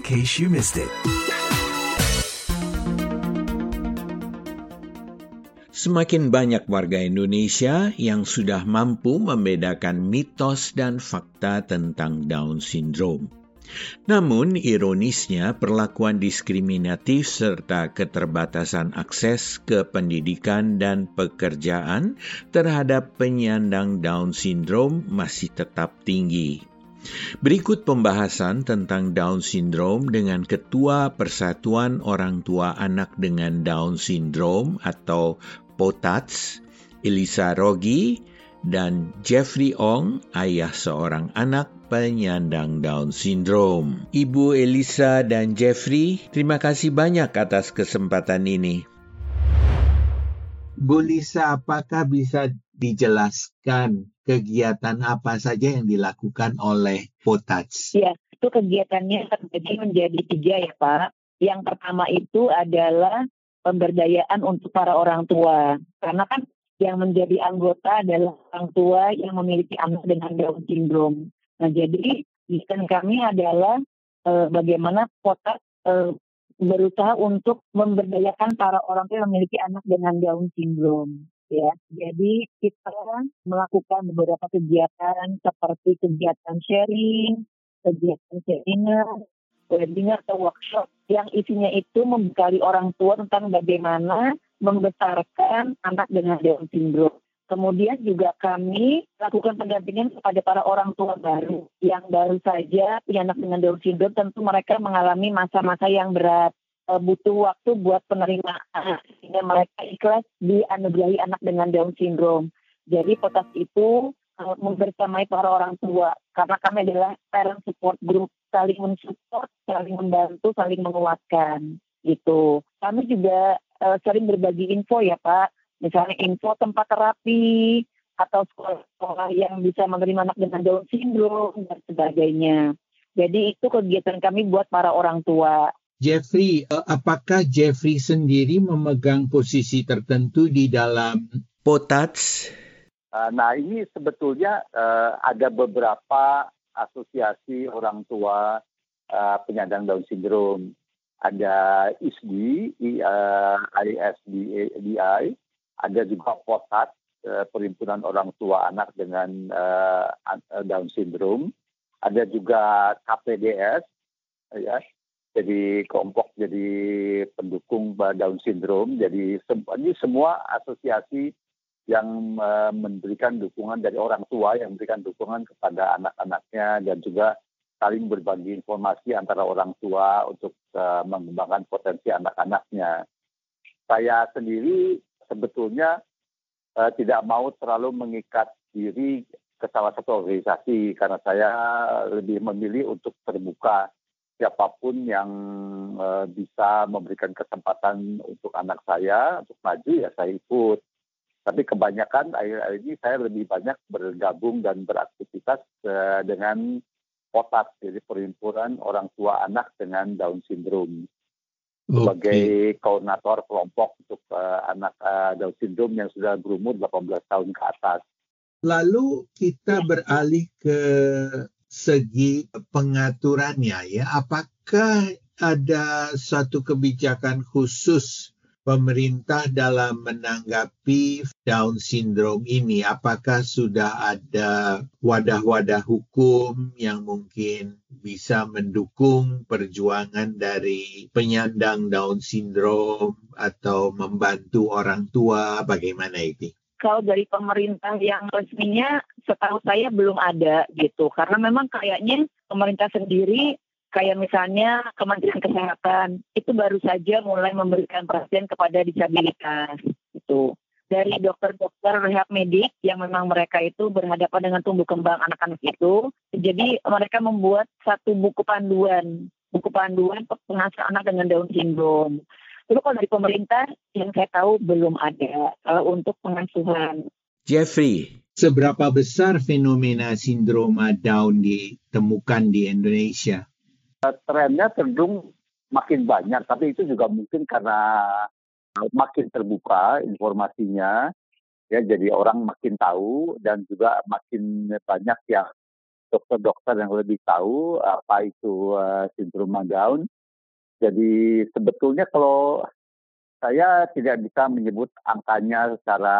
case you missed it. Semakin banyak warga Indonesia yang sudah mampu membedakan mitos dan fakta tentang Down syndrome. Namun, ironisnya, perlakuan diskriminatif serta keterbatasan akses ke pendidikan dan pekerjaan terhadap penyandang Down syndrome masih tetap tinggi. Berikut pembahasan tentang Down syndrome dengan Ketua Persatuan Orang Tua Anak dengan Down syndrome atau POTATS, Elisa Rogi, dan Jeffrey Ong, ayah seorang anak penyandang Down syndrome. Ibu Elisa dan Jeffrey, terima kasih banyak atas kesempatan ini. Bu Lisa, apakah bisa dijelaskan kegiatan apa saja yang dilakukan oleh POTATS? Ya, itu kegiatannya terbagi menjadi 3 ya Pak. Yang pertama itu adalah pemberdayaan untuk para orang tua. Karena kan yang menjadi anggota adalah orang tua yang memiliki anak dengan Down syndrome. Nah, jadi kegiatan kami adalah bagaimana POTATS berusaha untuk memberdayakan para orang tua yang memiliki anak dengan Down syndrome. Ya, jadi kita melakukan beberapa kegiatan seperti kegiatan sharing, kegiatan seminar, webinar atau workshop yang isinya itu membekali orang tua tentang bagaimana membesarkan anak dengan Down syndrome. Kemudian juga kami lakukan pendampingan kepada para orang tua baru yang baru saja punya anak dengan Down syndrome. Tentu mereka mengalami masa-masa yang berat, butuh waktu buat penerimaan sehingga mereka ikhlas dianugerahi anak dengan Down syndrome. Jadi POTATS itu membersamai para orang tua karena kami adalah parent support group, saling mensupport, saling membantu, saling menguatkan gitu. Kami juga sering berbagi info ya Pak, misalnya info tempat terapi atau sekolah-sekolah yang bisa menerima anak dengan Down syndrome dan sebagainya. Jadi itu kegiatan kami buat para orang tua. Jeffrey, apakah Jeffrey sendiri memegang posisi tertentu di dalam POTATS? Nah, ini sebetulnya ada beberapa asosiasi orang tua penyandang Down syndrome. Ada ISDI, ISDI, ada juga POTATS, Perhimpunan Orang Tua Anak dengan Down syndrome. Ada juga KPDS, ya. Jadi kelompok jadi pendukung Down syndrome. Jadi ini semua asosiasi yang memberikan dukungan dari orang tua, yang memberikan dukungan kepada anak-anaknya dan juga saling berbagi informasi antara orang tua untuk mengembangkan potensi anak-anaknya. Saya sendiri sebetulnya tidak mau terlalu mengikat diri ke salah satu organisasi karena saya lebih memilih untuk terbuka. Siapapun yang bisa memberikan kesempatan untuk anak saya untuk maju, ya saya ikut. Tapi kebanyakan akhir-akhir ini saya lebih banyak bergabung dan beraktivitas dengan POTATS, jadi Perhimpunan Orang Tua Anak dengan Down syndrome. Sebagai koordinator kelompok untuk anak Down syndrome yang sudah berumur 18 tahun ke atas. Lalu kita beralih ke segi pengaturannya ya. Apakah ada suatu kebijakan khusus pemerintah dalam menanggapi Down syndrome ini? Apakah sudah ada wadah-wadah hukum yang mungkin bisa mendukung perjuangan dari penyandang Down syndrome atau membantu orang tua? Bagaimana itu? Kalau dari pemerintah yang resminya setahu saya belum ada gitu. Karena memang kayaknya pemerintah sendiri kayak misalnya Kementerian Kesehatan itu baru saja mulai memberikan perhatian kepada disabilitas itu. Dari dokter-dokter rehab medik yang memang mereka itu berhadapan dengan tumbuh kembang anak-anak itu. Jadi mereka membuat satu buku panduan pengasuhan anak dengan Down syndrome. Lalu kalau dari pemerintah yang saya tahu belum ada untuk pengasuhan. Jeffrey, seberapa besar fenomena sindroma Down ditemukan di Indonesia? Trennya cenderung makin banyak, tapi itu juga mungkin karena makin terbuka informasinya, ya jadi orang makin tahu dan juga makin banyak yang dokter-dokter yang lebih tahu apa itu sindroma Down. Jadi sebetulnya kalau saya tidak bisa menyebut angkanya secara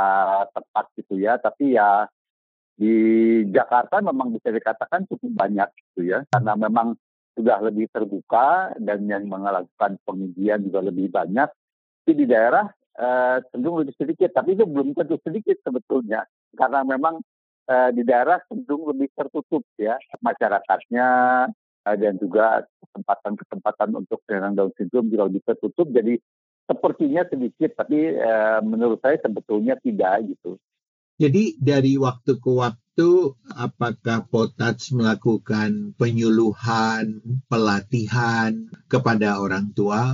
tepat gitu ya, tapi ya di Jakarta memang bisa dikatakan cukup banyak gitu ya, karena memang sudah lebih terbuka dan yang melakukan pengujian juga lebih banyak. Tapi di daerah cenderung lebih sedikit, tapi itu belum tentu sedikit sebetulnya, karena memang di daerah cenderung lebih tertutup ya masyarakatnya, dan juga kesempatan-kesempatan untuk penyandang Down syndrome juga lebih tertutup. Jadi sepertinya sedikit, tapi menurut saya sebetulnya tidak gitu. Jadi dari waktu ke waktu, apakah Potats melakukan penyuluhan, pelatihan kepada orang tua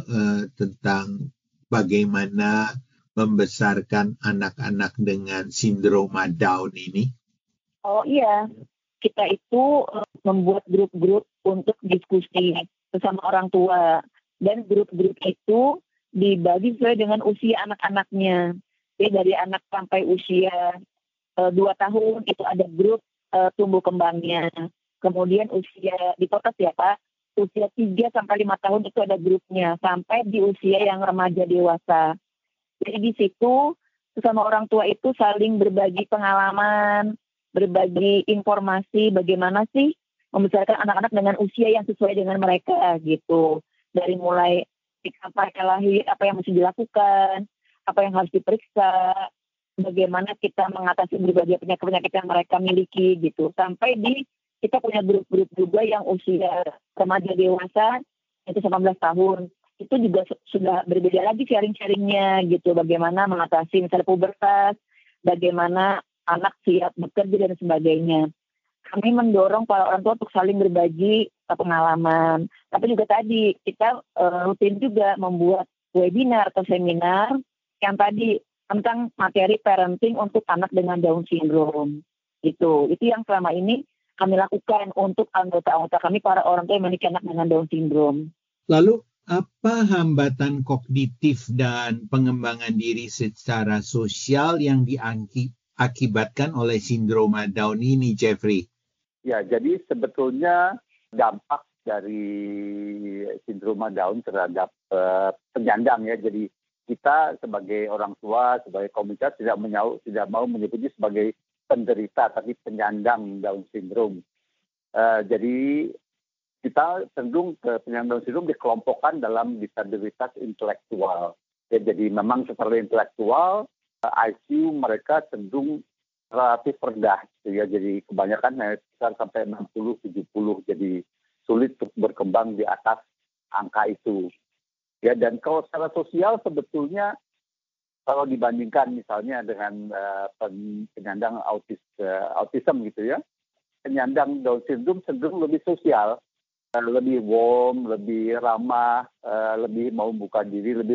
tentang bagaimana membesarkan anak-anak dengan sindroma Down ini? Oh iya, kita itu membuat grup-grup untuk diskusi bersama orang tua. Dan grup-grup itu dibagi sesuai dengan usia anak-anaknya. Jadi dari anak sampai usia 2 tahun itu ada grup tumbuh kembangnya. Kemudian usia di Potats ya Pak, usia 3 sampai 5 tahun itu ada grupnya. Sampai di usia yang remaja dewasa. Jadi di situ sesama orang tua itu saling berbagi pengalaman, berbagi informasi bagaimana sih membesarkan anak-anak dengan usia yang sesuai dengan mereka gitu. Dari mulai sampai lahir, apa yang mesti dilakukan, apa yang harus diperiksa, bagaimana kita mengatasi berbagai penyakit-penyakit yang mereka miliki gitu. Sampai kita punya grup-grup juga yang usia remaja dewasa, itu 18 tahun. Itu juga sudah berbeda lagi sharing-sharingnya gitu. Bagaimana mengatasi misalnya pubertas, bagaimana anak siap bekerja dan sebagainya. Kami mendorong para orang tua untuk saling berbagi pengalaman. Tapi juga tadi kita rutin juga membuat webinar atau seminar yang tadi tentang materi parenting untuk anak dengan Down syndrome. Itu yang selama ini kami lakukan untuk anggota-anggota kami para orang tua yang memiliki anak dengan Down syndrome. Lalu apa hambatan kognitif dan pengembangan diri secara sosial yang diakibatkan oleh sindroma Down ini, Jeffrey? Ya, jadi sebetulnya dampak dari sindroma Down terhadap penyandang ya. Jadi kita sebagai orang tua, sebagai komunitas tidak mau menyebutnya sebagai penderita, tapi penyandang Down syndrome. Jadi kita cenderung ke penyandang Down syndrome dikelompokkan dalam disabilitas intelektual. Ya, jadi memang secara intelektual, IQ mereka cenderung relatif rendah. Ya, jadi kebanyakan sekitar sampai 60-70, jadi sulit untuk berkembang di atas angka itu. Ya, dan kalau secara sosial sebetulnya kalau dibandingkan misalnya dengan penyandang autism gitu ya, penyandang Down syndrome cenderung lebih sosial, lebih warm, lebih ramah, lebih mau buka diri, lebih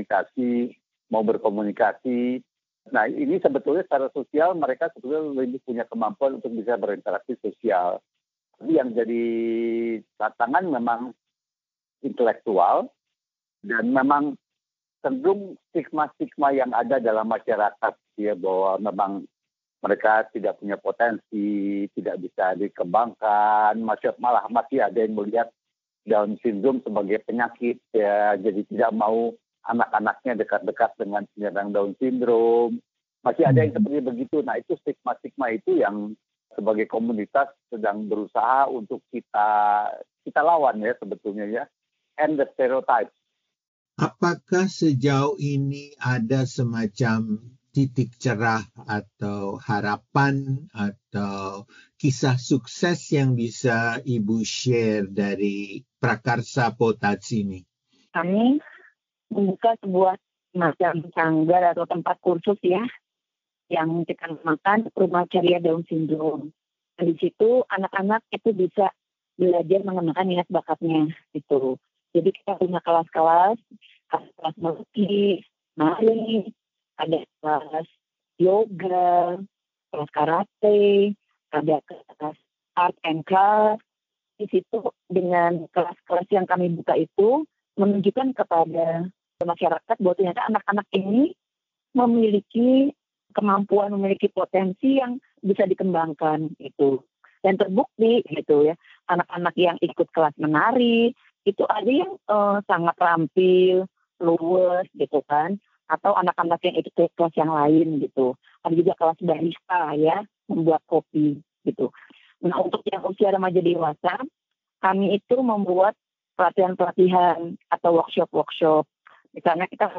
mau berkomunikasi. Nah, ini sebetulnya secara sosial mereka sebetulnya lebih punya kemampuan untuk bisa berinteraksi sosial. Tapi yang jadi tantangan memang intelektual, dan memang cenderung stigma-stigma yang ada dalam masyarakat ya, bahwa memang mereka tidak punya potensi, tidak bisa dikembangkan, malah masih ada yang melihat Down syndrome sebagai penyakit ya, jadi tidak mau anak-anaknya dekat-dekat dengan penyandang Down syndrome. Masih ada yang seperti begitu. Nah, itu stigma-stigma itu yang sebagai komunitas sedang berusaha untuk kita lawan ya sebetulnya ya. And the stereotypes. Apakah sejauh ini ada semacam titik cerah atau harapan atau kisah sukses yang bisa Ibu share dari Prakarsa Potats ini? Kami membuka sebuah macam sanggar atau tempat kursus ya, yang kita namakan Rumah Ceria Down Syndrome. Di situ anak-anak itu bisa belajar mengembangkan minat bakatnya gitu. Jadi kita punya kelas-kelas melukis, nari, ada kelas yoga, kelas karate, ada kelas art and craft. Di situ dengan kelas-kelas yang kami buka itu menunjukkan kepada masyarakat bahwa ternyata anak-anak ini memiliki kemampuan, memiliki potensi yang bisa dikembangkan itu. Dan terbukti gitu ya, anak-anak yang ikut kelas menari, itu ada yang sangat terampil, luwes gitu kan. Atau anak-anak yang ikut kelas yang lain gitu. Ada juga kelas barista ya, membuat kopi gitu. Nah untuk yang usia remaja dewasa, kami itu membuat pelatihan-pelatihan atau workshop-workshop. Misalnya kita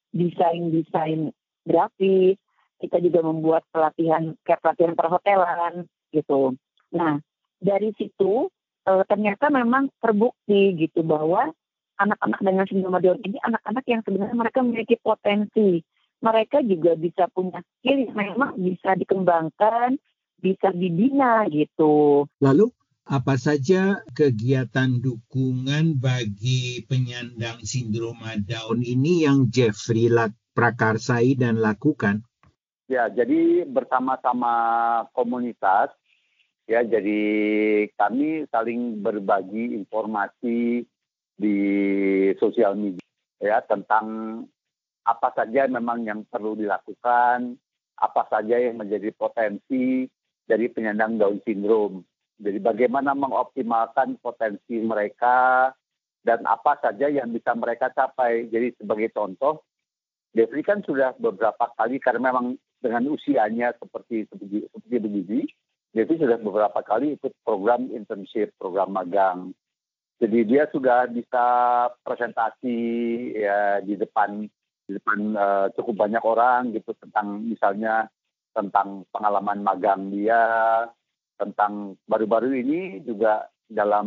desain grafis, kita juga membuat pelatihan perhotelan gitu. Nah, dari situ ternyata memang terbukti gitu bahwa anak-anak dengan sindroma Down ini anak-anak yang sebenarnya mereka memiliki potensi. Mereka juga bisa punya skill yang memang bisa dikembangkan, bisa dibina gitu. Lalu, apa saja kegiatan dukungan bagi penyandang sindroma Down ini yang Jeffrey prakarsai dan lakukan? Ya, jadi bersama-sama komunitas, ya, jadi kami saling berbagi informasi di sosial media, ya, tentang apa saja memang yang perlu dilakukan, apa saja yang menjadi potensi dari penyandang Down syndrome. Jadi bagaimana mengoptimalkan potensi mereka dan apa saja yang bisa mereka capai. Jadi sebagai contoh, Jeffrey kan sudah beberapa kali karena memang dengan usianya seperti begini, Jeffrey sudah beberapa kali ikut program internship, program magang. Jadi dia sudah bisa presentasi ya di depan cukup banyak orang gitu tentang misalnya tentang pengalaman magang dia, tentang baru-baru ini juga dalam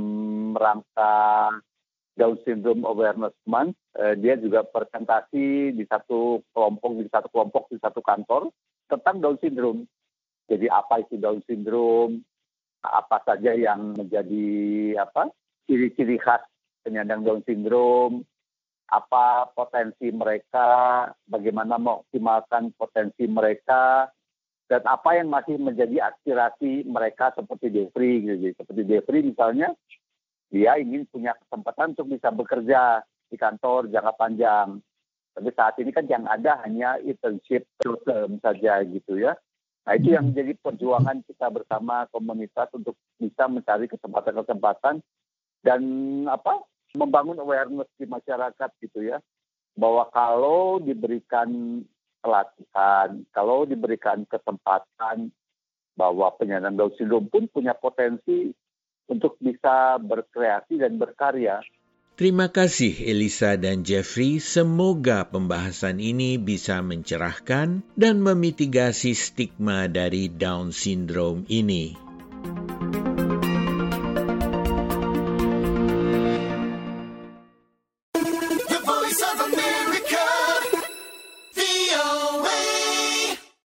rangka Down Syndrome Awareness Month, dia juga presentasi di satu kelompok di satu kantor tentang Down Syndrome. Jadi apa itu Down Syndrome, apa saja yang menjadi ciri-ciri khas penyandang Down Syndrome, apa potensi mereka, bagaimana mengoptimalkan potensi mereka, dan apa yang masih menjadi aspirasi mereka seperti Jeffrey. Gitu. Seperti Jeffrey misalnya, dia ingin punya kesempatan untuk bisa bekerja di kantor jangka panjang. Tapi saat ini kan yang ada hanya internship short term saja gitu ya. Nah itu yang menjadi perjuangan kita bersama komunitas untuk bisa mencari kesempatan-kesempatan dan membangun awareness di masyarakat gitu ya. Bahwa kalau diberikan pelatihan, kalau diberikan kesempatan bahwa penyandang Down syndrome pun punya potensi untuk bisa berkreasi dan berkarya. Terima kasih Elisa dan Jeffrey. Semoga pembahasan ini bisa mencerahkan dan memitigasi stigma dari Down syndrome ini.